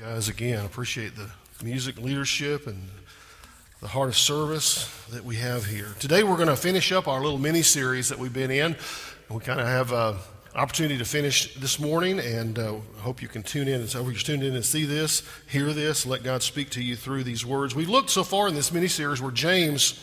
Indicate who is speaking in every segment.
Speaker 1: guys, again, appreciate the music leadership and the heart of service that we have here. Today we're going to finish up our little mini-series that we've been in. We kind of have an opportunity to finish this morning, and hope you can tune in. And so you're tuned in and see this, hear this, let God speak to you through these words. We've looked so far in this mini-series where James,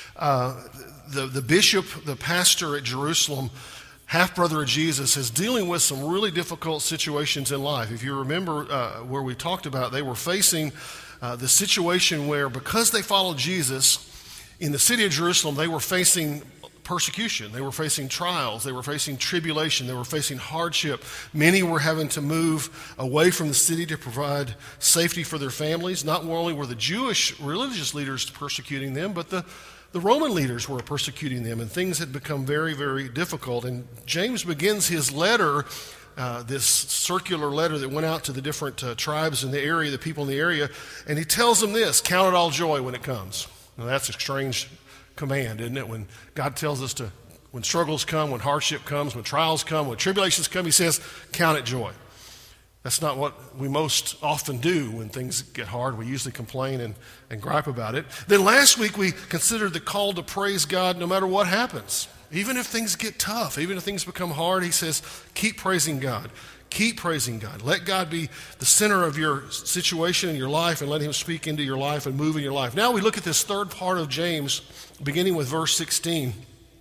Speaker 1: the bishop, the pastor at Jerusalem, half-brother of Jesus, is dealing with some really difficult situations in life. If you remember where we talked about, they were facing the situation where, because they followed Jesus, in the city of Jerusalem, they were facing persecution. They were facing trials. They were facing tribulation. They were facing hardship. Many were having to move away from the city to provide safety for their families. Not only were the Jewish religious leaders persecuting them, but the Roman leaders were persecuting them, and things had become very, very difficult. And James begins his letter, this circular letter that went out to the different tribes in the area, the people in the area, and he tells them this: count it all joy when it comes. Now that's a strange command, isn't it? When God tells us to, when struggles come, when hardship comes, when trials come, when tribulations come, he says, count it joy. That's not what we most often do when things get hard. We usually complain and gripe about it. Then last week we considered the call to praise God no matter what happens. Even if things get tough, even if things become hard, he says, keep praising God. Keep praising God. Let God be the center of your situation in your life, and let him speak into your life and move in your life. Now we look at this third part of James, beginning with verse 16.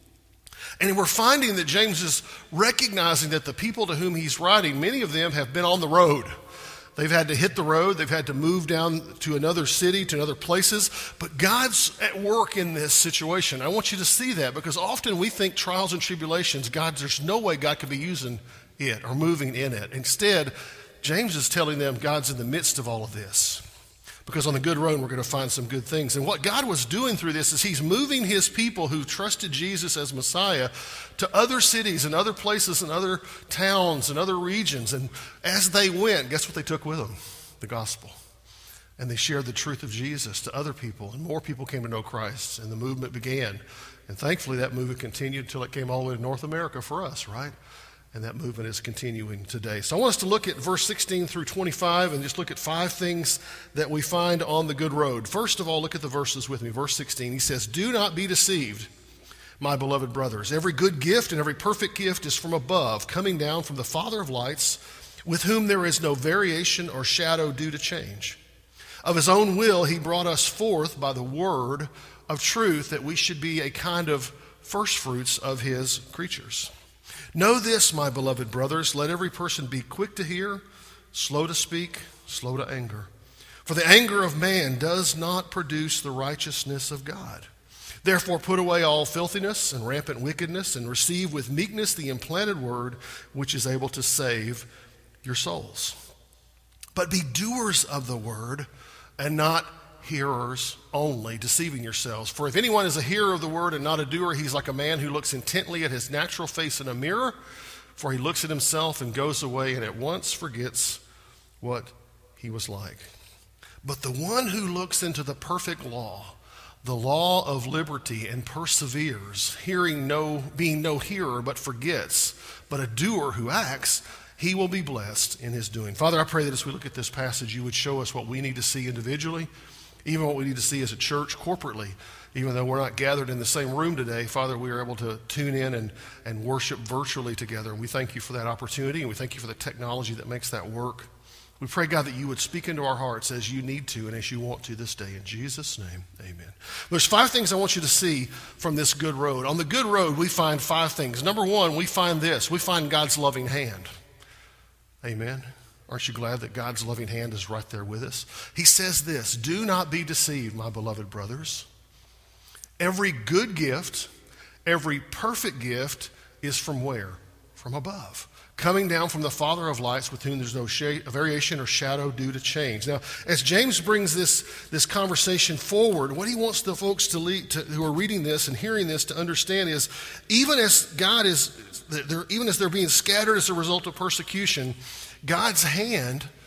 Speaker 1: And we're finding that James is recognizing that the people to whom he's writing, many of them have been on the road. They've had to hit the road. They've had to move down to another city, to other places. But God's at work in this situation. I want you to see that, because often we think trials and tribulations, there's no way God could be using it or moving in it. Instead, James is telling them God's in the midst of all of this. Because on the good road, we're going to find some good things. And what God was doing through this is he's moving his people who trusted Jesus as Messiah to other cities and other places and other towns and other regions. And as they went, guess what they took with them? The gospel. And they shared the truth of Jesus to other people. And more people came to know Christ, and the movement began. And thankfully, that movement continued until it came all the way to North America for us, right? And that movement is continuing today. So I want us to look at verse 16 through 25 and just look at 5 things that we find on the good road. First of all, look at the verses with me. Verse 16, he says, do not be deceived, my beloved brothers. Every good gift and every perfect gift is from above, coming down from the Father of lights, with whom there is no variation or shadow due to change. Of his own will, he brought us forth by the word of truth, that we should be a kind of first fruits of his creatures. Know this, my beloved brothers, let every person be quick to hear, slow to speak, slow to anger. For the anger of man does not produce the righteousness of God. Therefore put away all filthiness and rampant wickedness, and receive with meekness the implanted word, which is able to save your souls. But be doers of the word, and not hearers only, deceiving yourselves. For if anyone is a hearer of the word and not a doer, he's like a man who looks intently at his natural face in a mirror. For he looks at himself and goes away and at once forgets what he was like. But the one who looks into the perfect law, the law of liberty, and perseveres, being no hearer but forgets, but a doer who acts, he will be blessed in his doing. Father, I pray that as we look at this passage, you would show us what we need to see individually, even what we need to see as a church corporately. Even though we're not gathered in the same room today, Father, we are able to tune in and worship virtually together. And we thank you for that opportunity, and we thank you for the technology that makes that work. We pray, God, that you would speak into our hearts as you need to and as you want to this day. In Jesus' name, amen. There's 5 things I want you to see from this good road. On the good road, we find 5 things. Number 1, we find this. We find God's loving hand. Amen. Aren't you glad that God's loving hand is right there with us? He says this: do not be deceived, my beloved brothers. Every good gift, every perfect gift is from where? From above. Coming down from the Father of lights, with whom there's no variation or shadow due to change. Now, as James brings this conversation forward, what he wants the folks who are reading this and hearing this to understand is, even as they're being scattered as a result of persecution, God's hand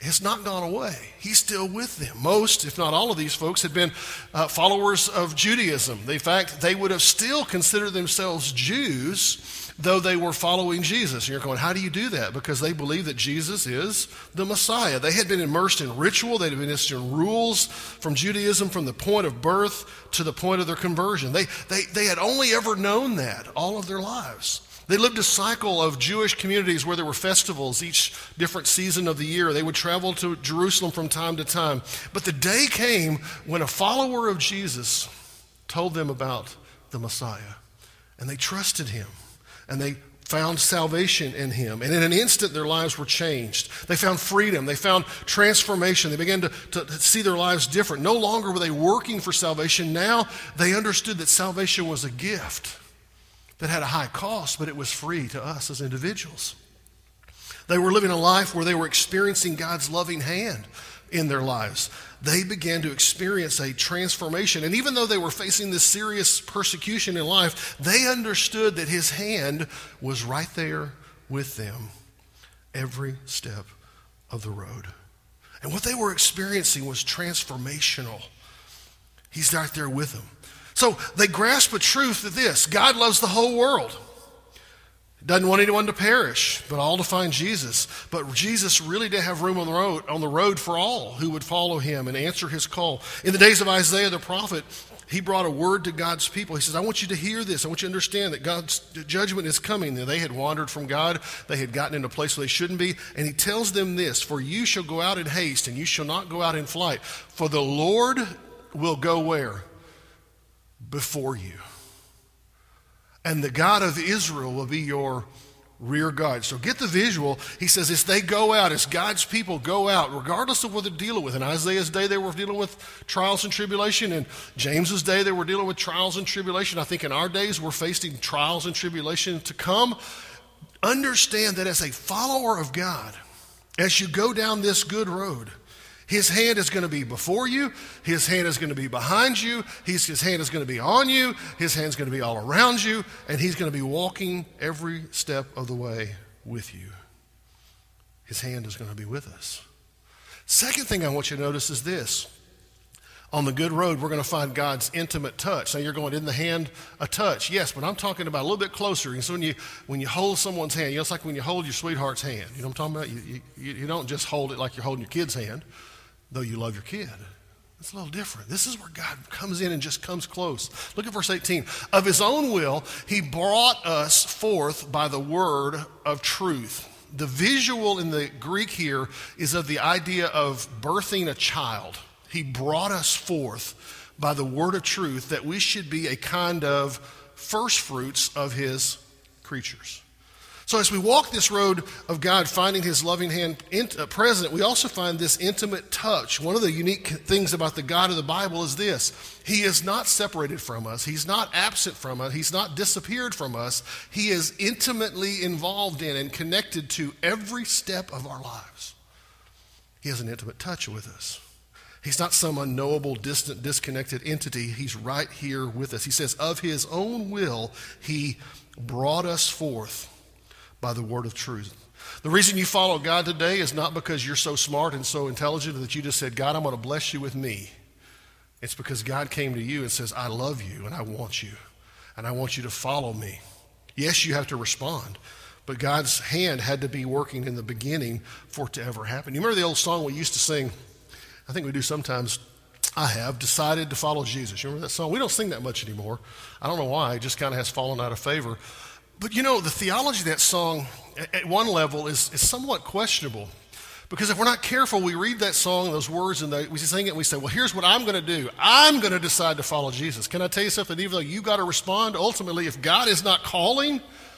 Speaker 1: has not gone away. He's still with them. Most, if not all of these folks, had been followers of Judaism. In fact, they would have still considered themselves Jews, though they were following Jesus. And you're going, how do you do that? Because they believe that Jesus is the Messiah. They had been immersed in ritual. They had been immersed in rules from Judaism from the point of birth to the point of their conversion. They had only ever known that all of their lives. They lived a cycle of Jewish communities where there were festivals each different season of the year. They would travel to Jerusalem from time to time. But the day came when a follower of Jesus told them about the Messiah, and they trusted him. And they found salvation in him. And in an instant, their lives were changed. They found freedom. They found transformation. They began to see their lives different. No longer were they working for salvation. Now they understood that salvation was a gift that had a high cost, but it was free to us as individuals. They were living a life where they were experiencing God's loving hand in their lives. They began to experience a transformation. And even though they were facing this serious persecution in life, they understood that his hand was right there with them every step of the road. And what they were experiencing was transformational. He's right there with them. So they grasp a truth of this: God loves the whole world. Doesn't want anyone to perish, but all to find Jesus. But Jesus really did have room on the road for all who would follow him and answer his call. In the days of Isaiah the prophet, he brought a word to God's people. He says, I want you to hear this. I want you to understand that God's judgment is coming. They had wandered from God. They had gotten into a place where they shouldn't be. And he tells them this: for you shall go out in haste, and you shall not go out in flight. For the Lord will go where? Before you. And the God of Israel will be your rear guard. So get the visual. He says, as they go out, as God's people go out, regardless of what they're dealing with. In Isaiah's day, they were dealing with trials and tribulation. In James's day, they were dealing with trials and tribulation. I think in our days, we're facing trials and tribulation to come. Understand that as a follower of God, as you go down this good road, his hand is going to be before you. His hand is going to be behind you. His hand is going to be on you. His hand is going to be all around you. And he's going to be walking every step of the way with you. His hand is going to be with us. Second thing I want you to notice is this. On the good road, we're going to find God's intimate touch. Now you're going, in the hand a touch? Yes, but I'm talking about a little bit closer. And so when you hold someone's hand, it's like when you hold your sweetheart's hand. You know what I'm talking about? You don't just hold it like you're holding your kid's hand, though you love your kid. It's a little different. This is where God comes in and just comes close. Look at verse 18. Of his own will, he brought us forth by the word of truth. The visual in the Greek here is of the idea of birthing a child. He brought us forth by the word of truth, that we should be a kind of first fruits of his creatures. So as we walk this road of God, finding his loving hand present, we also find this intimate touch. One of the unique things about the God of the Bible is this: he is not separated from us. He's not absent from us. He's not disappeared from us. He is intimately involved in and connected to every step of our lives. He has an intimate touch with us. He's not some unknowable, distant, disconnected entity. He's right here with us. He says, of his own will, he brought us forth by the word of truth. The reason you follow God today is not because you're so smart and so intelligent that you just said, God, I'm going to bless you with me. It's because God came to you and says, I love you and I want you. And I want you to follow me. Yes, you have to respond. But God's hand had to be working in the beginning for it to ever happen. You remember the old song we used to sing? I think we do sometimes. I have decided to follow Jesus. You remember that song? We don't sing that much anymore. I don't know why. It just kind of has fallen out of favor. But you know, the theology of that song at one level is somewhat questionable. Because if we're not careful, we read that song, those words, and we sing it, and we say, well, here's what I'm going to do. I'm going to decide to follow Jesus. Can I tell you something? Even though you got to respond, ultimately, if God is not calling,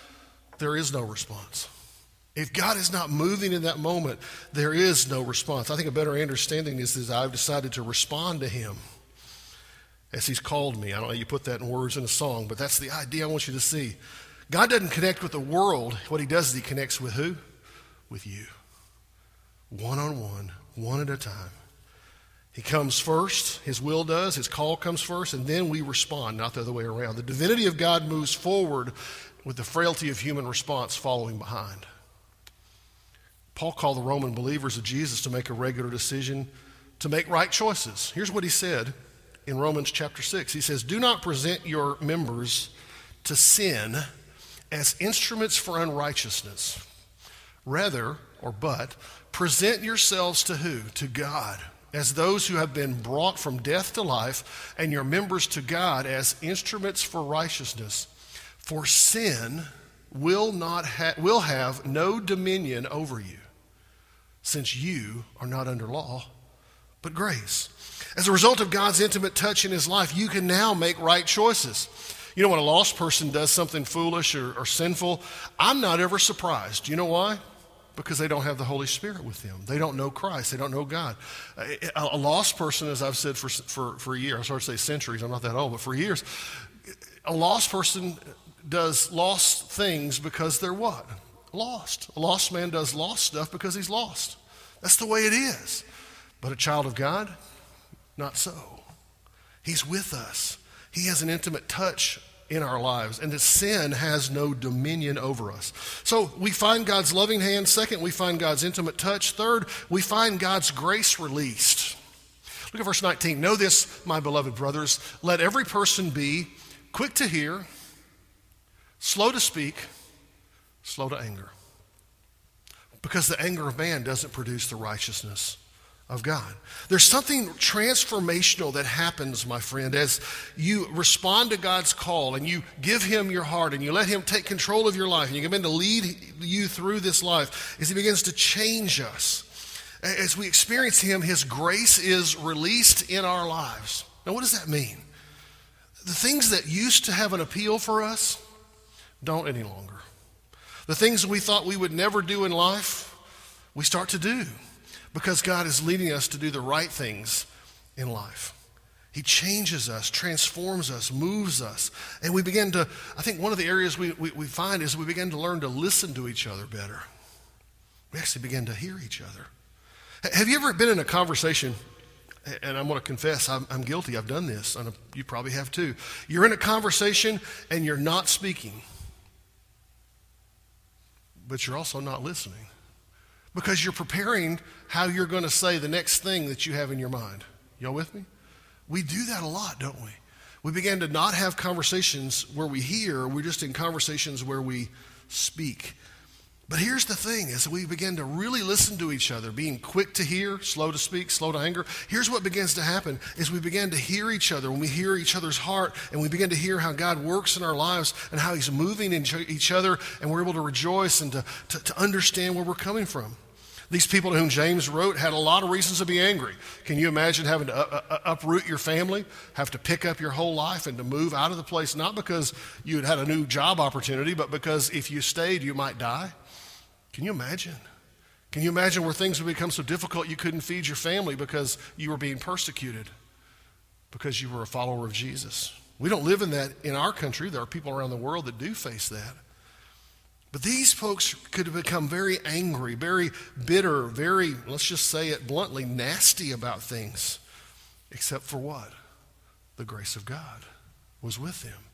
Speaker 1: there is no response. If God is not moving in that moment, there is no response. I think a better understanding is I've decided to respond to him as he's called me. I don't know how you put that in words in a song, but that's the idea I want you to see. God doesn't connect with the world. What he does is he connects with who? With you. One-on-one, one at a time. He comes first, his will does, his call comes first, and then we respond, not the other way around. The divinity of God moves forward with the frailty of human response following behind. Paul called the Roman believers of Jesus to make a regular decision to make right choices. Here's what he said in Romans chapter 6. He says, "Do not present your members to sin as instruments for unrighteousness. Rather, but, present yourselves to who? To God, as those who have been brought from death to life, and your members to God as instruments for righteousness. For sin will have no dominion over you, since you are not under law, but grace." As a result of God's intimate touch in his life, you can now make right choices. You know, when a lost person does something foolish or sinful, I'm not ever surprised. You know why? Because they don't have the Holy Spirit with them. They don't know Christ. They don't know God. A lost person, as I've said for years, I started to say centuries, I'm not that old, but for years, a lost person does lost things because they're what? Lost. A lost man does lost stuff because he's lost. That's the way it is. But a child of God, not so. He's with us. He has an intimate touch in our lives, and that sin has no dominion over us. So we find God's loving hand. Second, we find God's intimate touch. Third, we find God's grace released. Look at verse 19. "Know this, my beloved brothers, let every person be quick to hear, slow to speak, slow to anger. Because the anger of man doesn't produce the righteousness of God." There's something transformational that happens, my friend, as you respond to God's call and you give him your heart and you let him take control of your life and you begin to lead you through this life as he begins to change us. As we experience him, his grace is released in our lives. Now, what does that mean? The things that used to have an appeal for us don't any longer. The things that we thought we would never do in life, we start to do, because God is leading us to do the right things in life. He changes us, transforms us, moves us. And we begin to, I think one of the areas we find is we begin to learn to listen to each other better. We actually begin to hear each other. Have you ever been in a conversation, and I'm going to confess, I'm guilty, I've done this, and you probably have too. You're in a conversation and you're not speaking, but you're also not listening. Because you're preparing how you're going to say the next thing that you have in your mind. Y'all with me? We do that a lot, don't we? We begin to not have conversations where we hear, we're just in conversations where we speak. But here's the thing, as we begin to really listen to each other, being quick to hear, slow to speak, slow to anger, here's what begins to happen, is we begin to hear each other. When we hear each other's heart, and we begin to hear how God works in our lives and how he's moving in each other, and we're able to rejoice and to understand where we're coming from. These people to whom James wrote had a lot of reasons to be angry. Can you imagine having to uproot your family, have to pick up your whole life and to move out of the place, not because you had a new job opportunity, but because if you stayed, you might die? Can you imagine? Can you imagine where things would become so difficult you couldn't feed your family because you were being persecuted because you were a follower of Jesus? We don't live in that in our country. There are people around the world that do face that. But these folks could have become very angry, very bitter, very, let's just say it bluntly, nasty about things. Except for what? The grace of God was with them.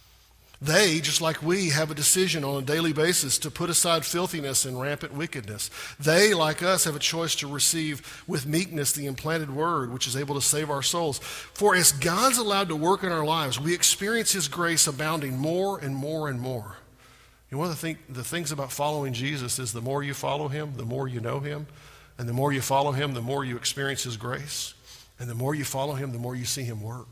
Speaker 1: They, just like we, have a decision on a daily basis to put aside filthiness and rampant wickedness. They, like us, have a choice to receive with meekness the implanted word, which is able to save our souls. For as God's allowed to work in our lives, we experience his grace abounding more and more and more. You know, one of the things about following Jesus is the more you follow him, the more you know him. And the more you follow him, the more you experience his grace. And the more you follow him, the more you see him work.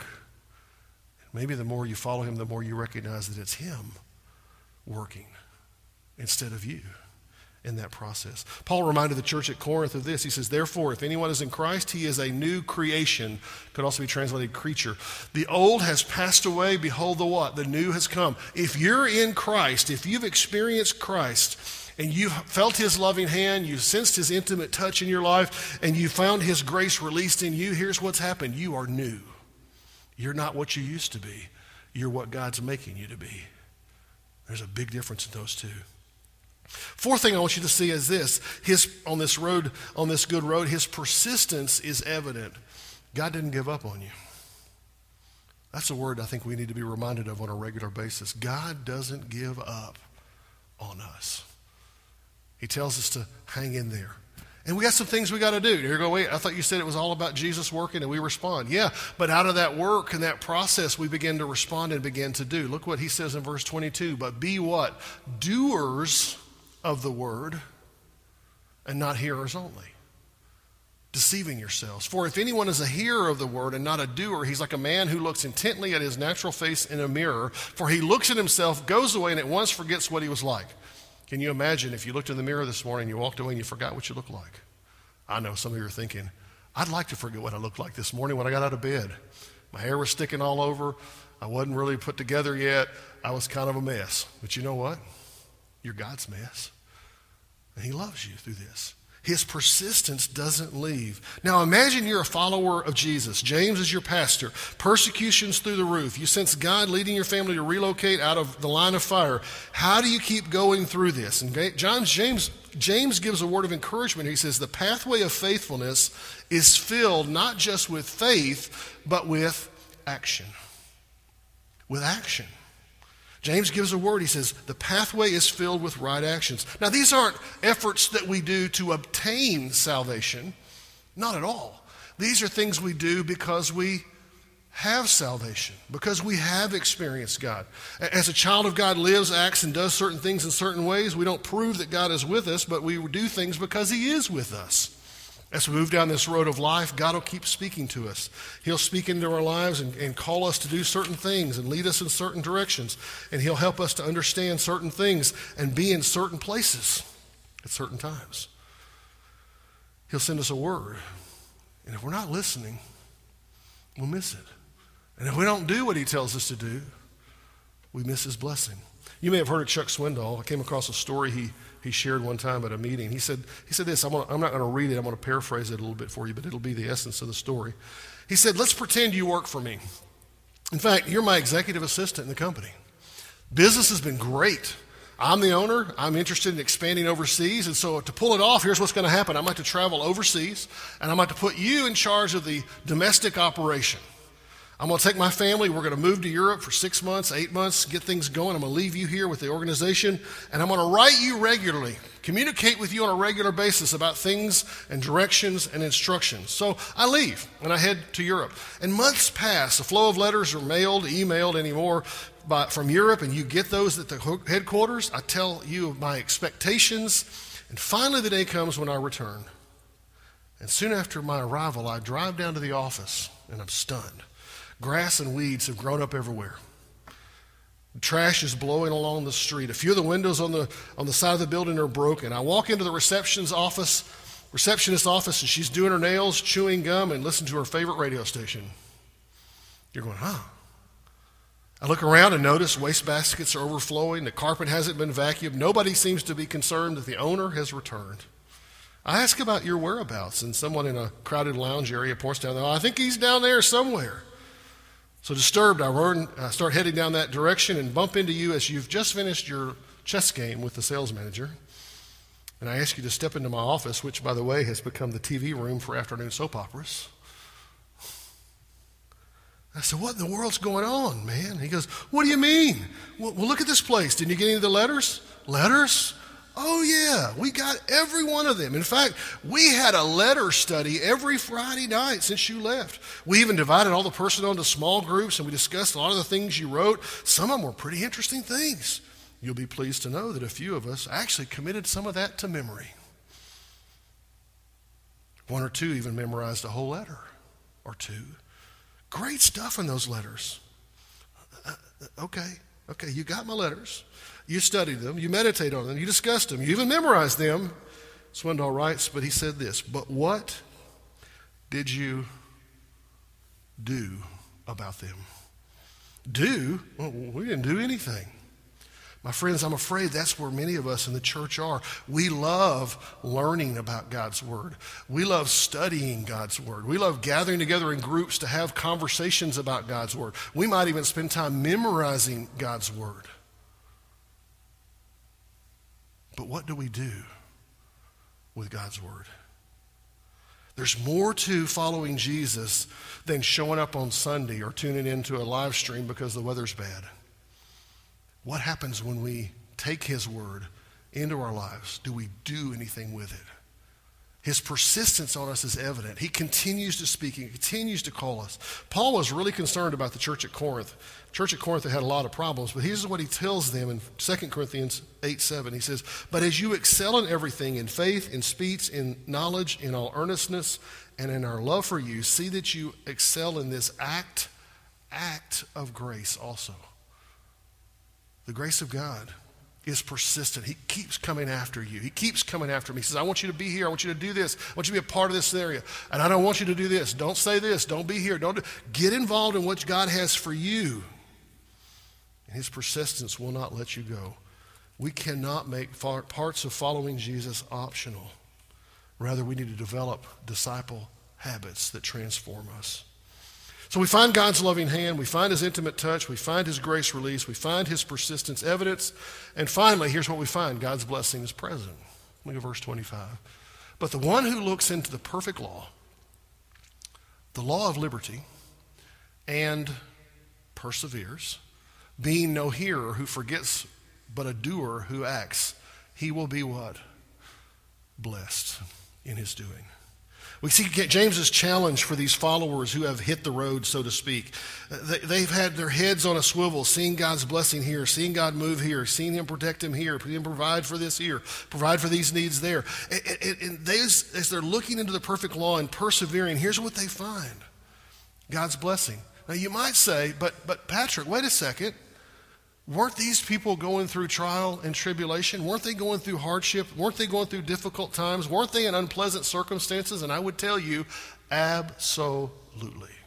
Speaker 1: Maybe the more you follow him, the more you recognize that it's him working instead of you in that process. Paul reminded the church at Corinth of this. He says, "Therefore, if anyone is in Christ, he is a new creation." Could also be translated creature. "The old has passed away. Behold, the what? The new has come." If you're in Christ, if you've experienced Christ, and you've felt his loving hand, you've sensed his intimate touch in your life, and you found his grace released in you, here's what's happened. You are new. You're not what you used to be. You're what God's making you to be. There's a big difference in those two. Fourth thing I want you to see is this. On this good road, his persistence is evident. God didn't give up on you. That's a word I think we need to be reminded of on a regular basis. God doesn't give up on us. He tells us to hang in there. And we got some things we got to do. You go, wait, I thought you said it was all about Jesus working and we respond. Yeah, but out of that work and that process, we begin to respond and begin to do. Look what he says in verse 22. But be what? Doers of the word and not hearers only. Deceiving yourselves. For if anyone is a hearer of the word and not a doer, he's like a man who looks intently at his natural face in a mirror. For he looks at himself, goes away, and at once forgets what he was like. Can you imagine if you looked in the mirror this morning, you walked away and you forgot what you looked like? I know some of you are thinking, I'd like to forget what I looked like this morning when I got out of bed. My hair was sticking all over. I wasn't really put together yet. I was kind of a mess. But you know what? You're God's mess. And he loves you through this. His persistence doesn't leave. Now imagine you're a follower of Jesus. James is your pastor. Persecution's through the roof. You sense God leading your family to relocate out of the line of fire. How do you keep going through this? And James gives a word of encouragement. He says the pathway of faithfulness is filled not just with faith, but with action. With action. James gives a word. He says, the pathway is filled with right actions. Now, these aren't efforts that we do to obtain salvation. Not at all. These are things we do because we have salvation, because we have experienced God. As a child of God lives, acts, and does certain things in certain ways, we don't prove that God is with us, but we do things because he is with us. As we move down this road of life, God will keep speaking to us. He'll speak into our lives and call us to do certain things and lead us in certain directions. And he'll help us to understand certain things and be in certain places at certain times. He'll send us a word. And if we're not listening, we'll miss it. And if we don't do what he tells us to do, we miss his blessing. You may have heard of Chuck Swindoll. I came across a story he shared one time at a meeting. He said this, I'm not going to read it, I'm going to paraphrase it a little bit for you, but it'll be the essence of the story. He said, let's pretend you work for me. In fact, you're my executive assistant in the company. Business has been great. I'm the owner. I'm interested in expanding overseas, and so to pull it off, here's what's going to happen. I might have to travel overseas, and I might have to put you in charge of the domestic operation. I'm going to take my family. We're going to move to Europe for 6 months, 8 months, get things going. I'm going to leave you here with the organization, and I'm going to write you regularly, communicate with you on a regular basis about things and directions and instructions. So I leave, and I head to Europe. And months pass. The flow of letters are mailed, emailed anymore from Europe, and you get those at the headquarters. I tell you of my expectations, and finally the day comes when I return. And soon after my arrival, I drive down to the office, and I'm stunned. Grass and weeds have grown up everywhere. The trash is blowing along the street. A few of the windows on the side of the building are broken. I walk into the receptionist's office, and she's doing her nails, chewing gum, and listening to her favorite radio station. You're going, huh? I look around and notice wastebaskets are overflowing. The carpet hasn't been vacuumed. Nobody seems to be concerned that the owner has returned. I ask about your whereabouts, and someone in a crowded lounge area points down there. I think he's down there somewhere. So disturbed, I start heading down that direction and bump into you as you've just finished your chess game with the sales manager. And I ask you to step into my office, which, by the way, has become the TV room for afternoon soap operas. I said, what in the world's going on, man? He goes, what do you mean? Well, look at this place. Didn't you get any of the letters? Letters? Oh, yeah, we got every one of them. In fact, we had a letter study every Friday night since you left. We even divided all the personnel into small groups, and we discussed a lot of the things you wrote. Some of them were pretty interesting things. You'll be pleased to know that a few of us actually committed some of that to memory. One or two even memorized a whole letter or two. Great stuff in those letters. Okay, you got my letters. You studied them, you meditated on them, you discussed them, you even memorized them. Swindoll writes, but he said this, but what did you do about them? Do? Well, we didn't do anything. My friends, I'm afraid that's where many of us in the church are. We love learning about God's Word. We love studying God's Word. We love gathering together in groups to have conversations about God's Word. We might even spend time memorizing God's Word. But what do we do with God's Word? There's more to following Jesus than showing up on Sunday or tuning into a live stream because the weather's bad. What happens when we take His Word into our lives, do we do anything with it? His persistence on us is evident. He continues to speak. He continues to call us. Paul was really concerned about the church at Corinth. The church at Corinth had a lot of problems, but here's what he tells them in 2 Corinthians 8:7. He says, "But as you excel in everything, in faith, in speech, in knowledge, in all earnestness, and in our love for you, see that you excel in this act of grace also." The grace of God is persistent. He keeps coming after you. He keeps coming after me. He says, I want you to be here. I want you to do this. I want you to be a part of this area. And I don't want you to do this. Don't say this. Don't be here. Get involved in what God has for you. And his persistence will not let you go. We cannot make parts of following Jesus optional. Rather, we need to develop disciple habits that transform us. So we find God's loving hand, we find his intimate touch, we find his grace release, we find his persistence evidence, and finally, here's what we find: God's blessing is present. Look at verse 25. But the one who looks into the perfect law, the law of liberty, and perseveres, being no hearer who forgets, but a doer who acts, he will be what? Blessed in his doing. We see James's challenge for these followers who have hit the road, so to speak. They've had their heads on a swivel, seeing God's blessing here, seeing God move here, seeing him protect him here, seeing him provide for this here, provide for these needs there. And as they're looking into the perfect law and persevering, here's what they find: God's blessing. Now you might say, but Patrick, wait a second. Weren't these people going through trial and tribulation? Weren't they going through hardship? Weren't they going through difficult times? Weren't they in unpleasant circumstances? And I would tell you, absolutely.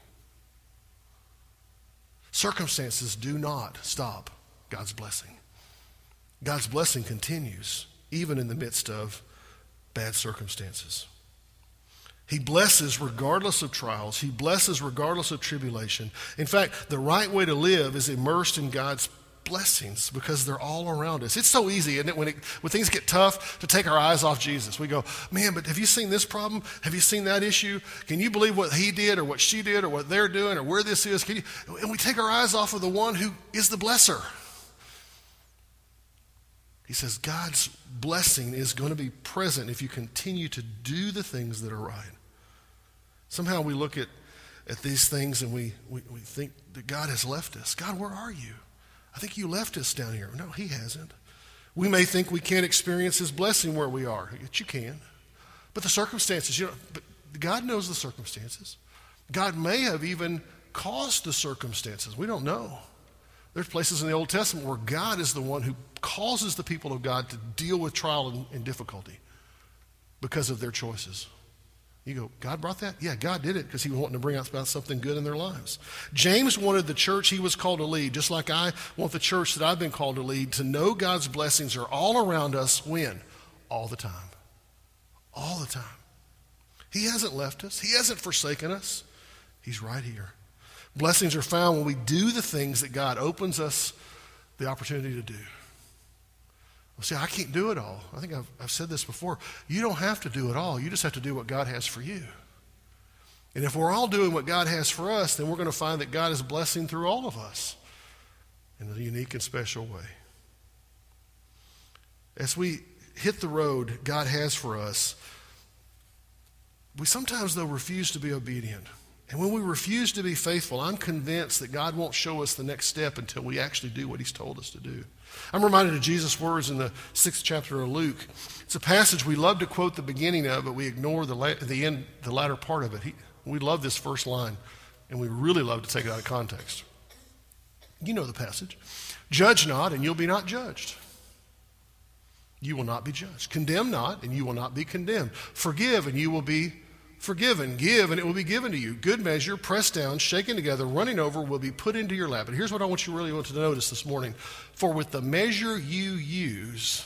Speaker 1: Circumstances do not stop God's blessing. God's blessing continues, even in the midst of bad circumstances. He blesses regardless of trials. He blesses regardless of tribulation. In fact, the right way to live is immersed in God's blessings because they're all around us. It's so easy, isn't it, when things get tough, to take our eyes off Jesus. We go, man, but have you seen this problem? Have you seen that issue? Can you believe what he did or what she did or what they're doing or where this is? And we take our eyes off of the one who is the blesser. He says God's blessing is going to be present if you continue to do the things that are right. Somehow we look at these things and we think that God has left us. God, where are you? I think you left us down here. No, he hasn't. We may think we can't experience his blessing where we are. Yet you can. But the circumstances, but God knows the circumstances. God may have even caused the circumstances. We don't know. There's places in the Old Testament where God is the one who causes the people of God to deal with trial and difficulty because of their choices. You go, God brought that? Yeah, God did it because he was wanting to bring about something good in their lives. James wanted the church he was called to lead, just like I want the church that I've been called to lead, to know God's blessings are all around us. When? All the time. All the time. He hasn't left us. He hasn't forsaken us. He's right here. Blessings are found when we do the things that God opens us the opportunity to do. See, I can't do it all. I think I've said this before. You don't have to do it all. You just have to do what God has for you. And if we're all doing what God has for us, then we're going to find that God is blessing through all of us in a unique and special way. As we hit the road God has for us, we sometimes, though, refuse to be obedient. And when we refuse to be faithful, I'm convinced that God won't show us the next step until we actually do what he's told us to do. I'm reminded of Jesus' words in the 6th chapter of Luke. It's a passage we love to quote the beginning of, but we ignore the latter part of it. We love this first line, and we really love to take it out of context. You know the passage. Judge not, and you'll be not judged. You will not be judged. Condemn not, and you will not be condemned. Forgive, and you will be forgiven. Give, and it will be given to you. Good measure, pressed down, shaken together, running over, will be put into your lap. And here's what I want you really to notice this morning. For with the measure you use,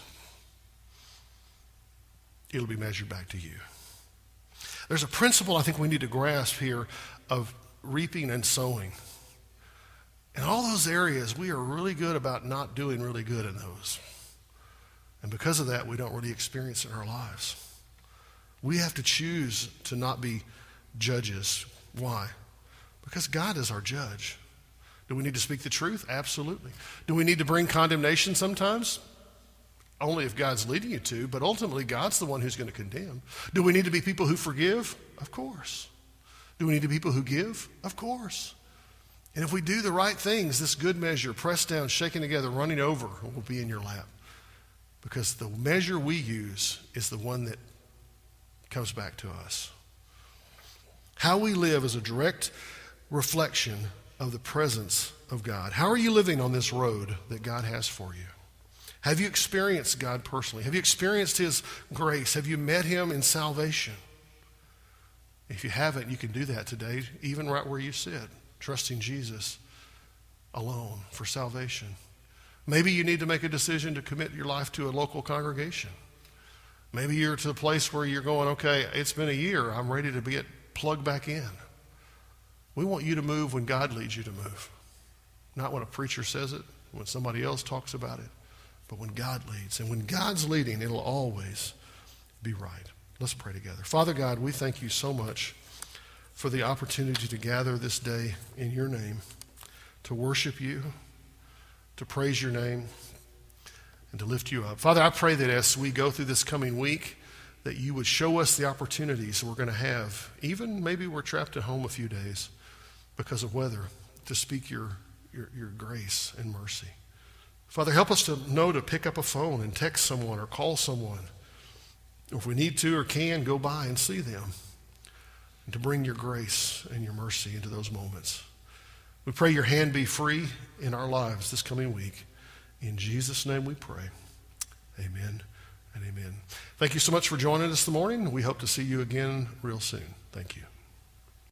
Speaker 1: it'll be measured back to you. There's a principle I think we need to grasp here of reaping and sowing. In all those areas, we are really good about not doing really good in those. And because of that, we don't really experience it in our lives. We have to choose to not be judges. Why? Because God is our judge. Do we need to speak the truth? Absolutely. Do we need to bring condemnation sometimes? only if God's leading you to, but ultimately God's the one who's going to condemn. Do we need to be people who forgive? Of course. Do we need to be people who give? Of course. And if we do the right things, this good measure, pressed down, shaken together, running over, will be in your lap. Because the measure we use is the one that comes back to us. How we live is a direct reflection of the presence of God. How are you living on this road that God has for you? Have you experienced God personally? Have you experienced his grace? Have you met him in salvation? If you haven't, you can do that today, even right where you sit, trusting Jesus alone for salvation. Maybe you need to make a decision to commit your life to a local congregation. Maybe you're to the place where you're going, okay, it's been a year. I'm ready to get plugged back in. We want you to move when God leads you to move. Not when a preacher says it, when somebody else talks about it, but when God leads. And when God's leading, it'll always be right. Let's pray together. Father God, we thank you so much for the opportunity to gather this day in your name, to worship you, to praise your name, and to lift you up. Father, I pray that as we go through this coming week, that you would show us the opportunities we're going to have, even maybe we're trapped at home a few days because of weather, to speak your grace and mercy. Father, help us to know to pick up a phone and text someone or call someone. If we need to or can, go by and see them, and to bring your grace and your mercy into those moments. We pray your hand be free in our lives this coming week. In Jesus' name we pray. Amen and amen. Thank you so much for joining us this morning. We hope to see you again real soon. Thank you.